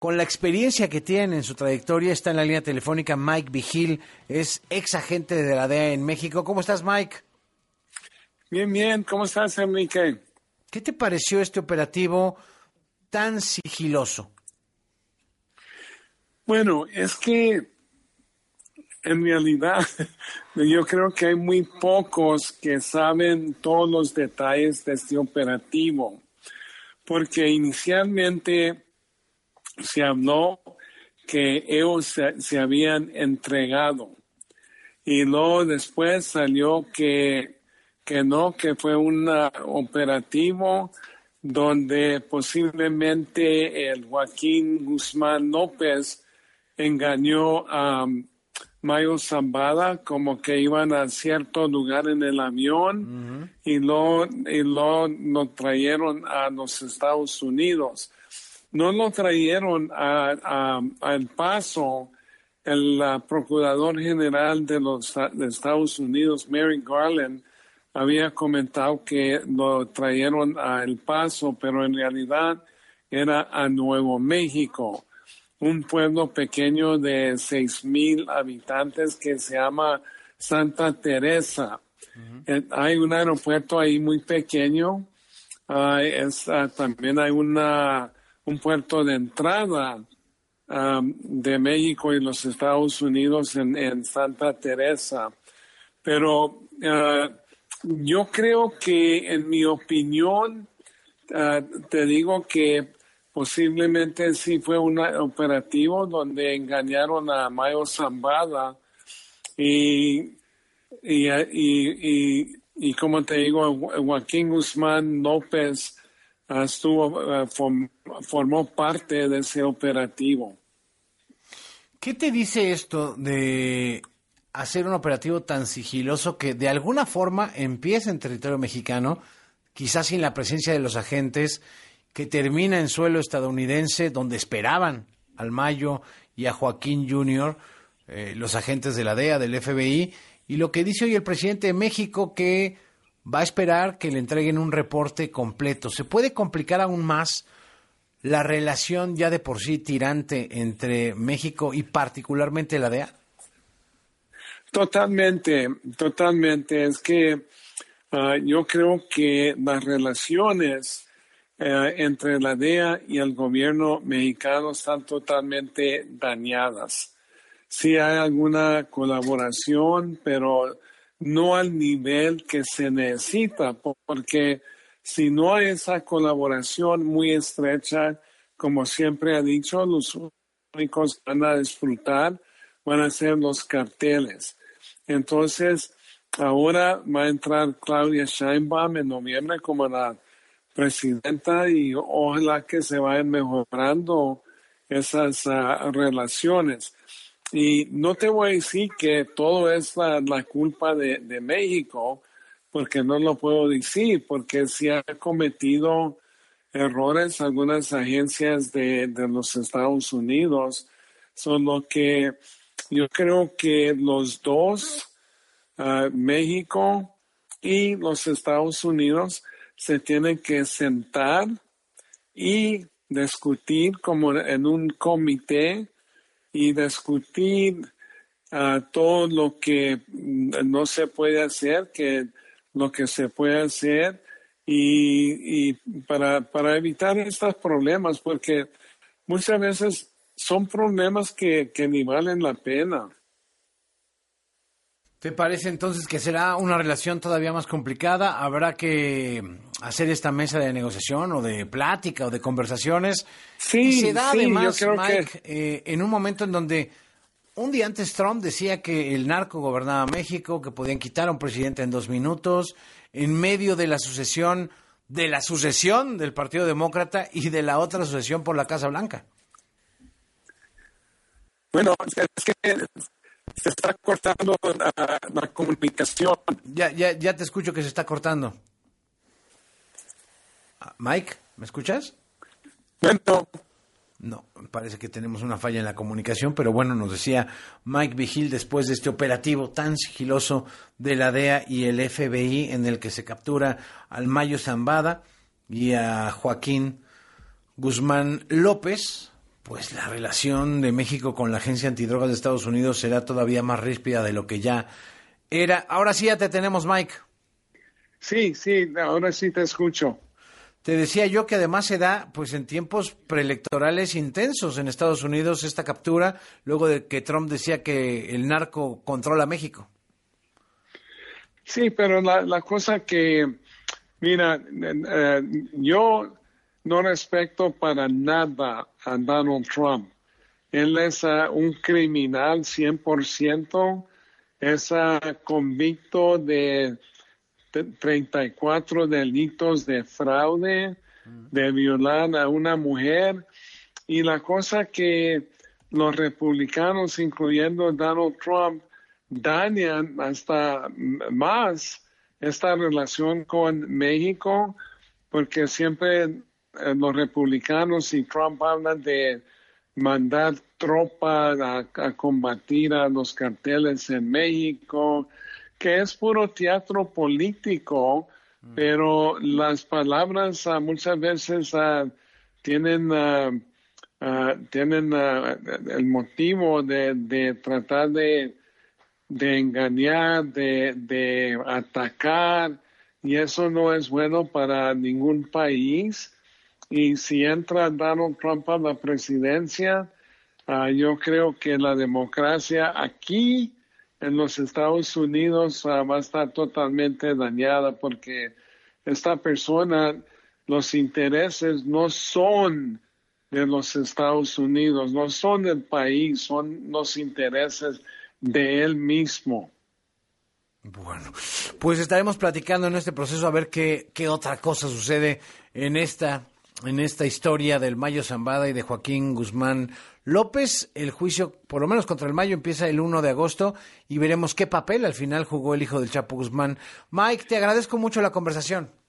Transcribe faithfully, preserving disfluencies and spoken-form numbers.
Con la experiencia que tiene en su trayectoria, está en la línea telefónica Mike Vigil, es ex agente de la D E A en México. ¿Cómo estás, Mike? Bien, bien. ¿Cómo estás, Enrique? ¿Qué te pareció este operativo tan sigiloso? Bueno, es que en realidad yo creo que hay muy pocos que saben todos los detalles de este operativo, porque inicialmente se habló que ellos se, se habían entregado y luego después salió que, que no, que fue un operativo donde posiblemente el Joaquín Guzmán López engañó a Mayo Zambada como que iban a cierto lugar en el avión. Uh-huh. y luego y lo, lo trajeron a los Estados Unidos. No lo trajeron a, a, a El Paso. El uh, procurador general de los de Estados Unidos, Merrick Garland, había comentado que lo trajeron a El Paso, pero en realidad era a Nuevo México, un pueblo pequeño de seis mil habitantes que se llama Santa Teresa. Uh-huh. Eh, hay un aeropuerto ahí muy pequeño. Uh, es, uh, también hay una, un puerto de entrada um, de México y los Estados Unidos en, en Santa Teresa. Pero uh, yo creo que, en mi opinión, uh, te digo que posiblemente sí fue un operativo donde engañaron a Mayo Zambada y, y, y, y, y como te digo, Joaquín Guzmán López uh, estuvo, uh, form, formó parte de ese operativo. ¿Qué te dice esto de hacer un operativo tan sigiloso que de alguna forma empieza en territorio mexicano, quizás sin la presencia de los agentes, que termina en suelo estadounidense, donde esperaban al Mayo y a Joaquín junior, eh, los agentes de la D E A, del F B I, y lo que dice hoy el presidente de México, que va a esperar que le entreguen un reporte completo? ¿Se puede complicar aún más la relación ya de por sí tirante entre México y particularmente la D E A? Totalmente, totalmente. Es que uh, yo creo que las relaciones Eh, entre la D E A y el gobierno mexicano están totalmente dañadas. Sí hay alguna colaboración, pero no al nivel que se necesita, porque si no hay esa colaboración muy estrecha, como siempre ha dicho, los únicos que van a disfrutar van a ser los carteles. Entonces, ahora va a entrar Claudia Sheinbaum en noviembre como la presidenta y ojalá que se vayan mejorando esas uh, relaciones. Y no te voy a decir que todo es la, la culpa de, de México, porque no lo puedo decir, porque sí ha cometido errores algunas agencias de, de los Estados Unidos, solo que yo creo que los dos, uh, México y los Estados Unidos, se tienen que sentar y discutir como en un comité y discutir uh, todo lo que no se puede hacer, que lo que se puede hacer y, y para, para evitar estos problemas, porque muchas veces son problemas que, que ni valen la pena. ¿Te parece entonces que será una relación todavía más complicada? ¿Habrá que hacer esta mesa de negociación o de plática o de conversaciones? Sí, y se da sí, además, yo creo Mike, que... eh, en un momento en donde un día antes Trump decía que el narco gobernaba México, que podían quitar a un presidente en dos minutos, en medio de la sucesión, de la sucesión del Partido Demócrata y de la otra sucesión por la Casa Blanca. Bueno, es que se está cortando la, la comunicación. Ya, ya, ya te escucho que se está cortando. Mike, ¿me escuchas? Bueno. No, parece que tenemos una falla en la comunicación, pero bueno, nos decía Mike Vigil después de este operativo tan sigiloso de la D E A y el F B I en el que se captura al Mayo Zambada y a Joaquín Guzmán López pues la relación de México con la Agencia Antidrogas de Estados Unidos será todavía más ríspida de lo que ya era. Ahora sí ya te tenemos, Mike. Sí, sí, ahora sí te escucho. Te decía yo que además se da pues en tiempos preelectorales intensos en Estados Unidos esta captura, luego de que Trump decía que el narco controla México. Sí, pero la, la cosa que, mira, eh, yo no respeto para nada a Donald Trump. Él es uh, un criminal cien por ciento, es uh, convicto de treinta y cuatro delitos de fraude, de violar a una mujer. Y la cosa que los republicanos, incluyendo Donald Trump, dañan hasta más esta relación con México, porque siempre eh, los republicanos y Trump hablan de mandar tropas a, a combatir a los carteles en México, que es puro teatro político, mm. pero las palabras uh, muchas veces uh, tienen, uh, uh, tienen uh, el motivo de, de tratar de, de engañar, de, de atacar, y eso no es bueno para ningún país. Y si entra Donald Trump a la presidencia, uh, yo creo que la democracia aquí en los Estados Unidos uh, va a estar totalmente dañada, porque esta persona, los intereses no son de los Estados Unidos, no son del país, son los intereses de él mismo. Bueno, pues estaremos platicando en este proceso a ver qué, qué otra cosa sucede en esta, en esta historia del Mayo Zambada y de Joaquín Guzmán López. El juicio, por lo menos contra el Mayo, empieza el uno de agosto y veremos qué papel al final jugó el hijo del Chapo Guzmán. Mike, te agradezco mucho la conversación.